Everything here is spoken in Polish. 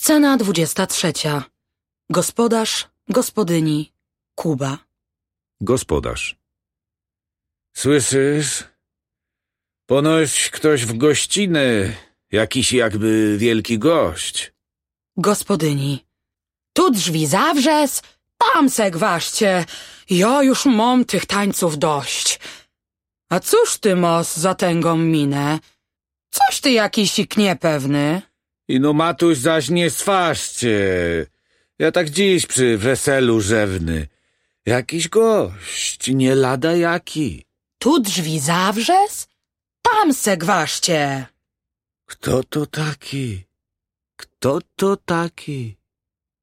Scena 23. Gospodarz, gospodyni, Kuba. Gospodarz. Słyszysz? Ponoć ktoś w gościny, jakiś jakby wielki gość. Gospodyni. Tu drzwi zawrzez, tam se gważcie. Ja już mam tych tańców dość. A cóż ty mos za tęgą minę? Coś ty jakiś niepewny. Ino matuś zaś nie sważcie. Ja tak dziś przy weselu rzewny. Jakiś gość, nie lada jaki. Tu drzwi zawrzez, tam se gważcie. Kto to taki? Kto to taki?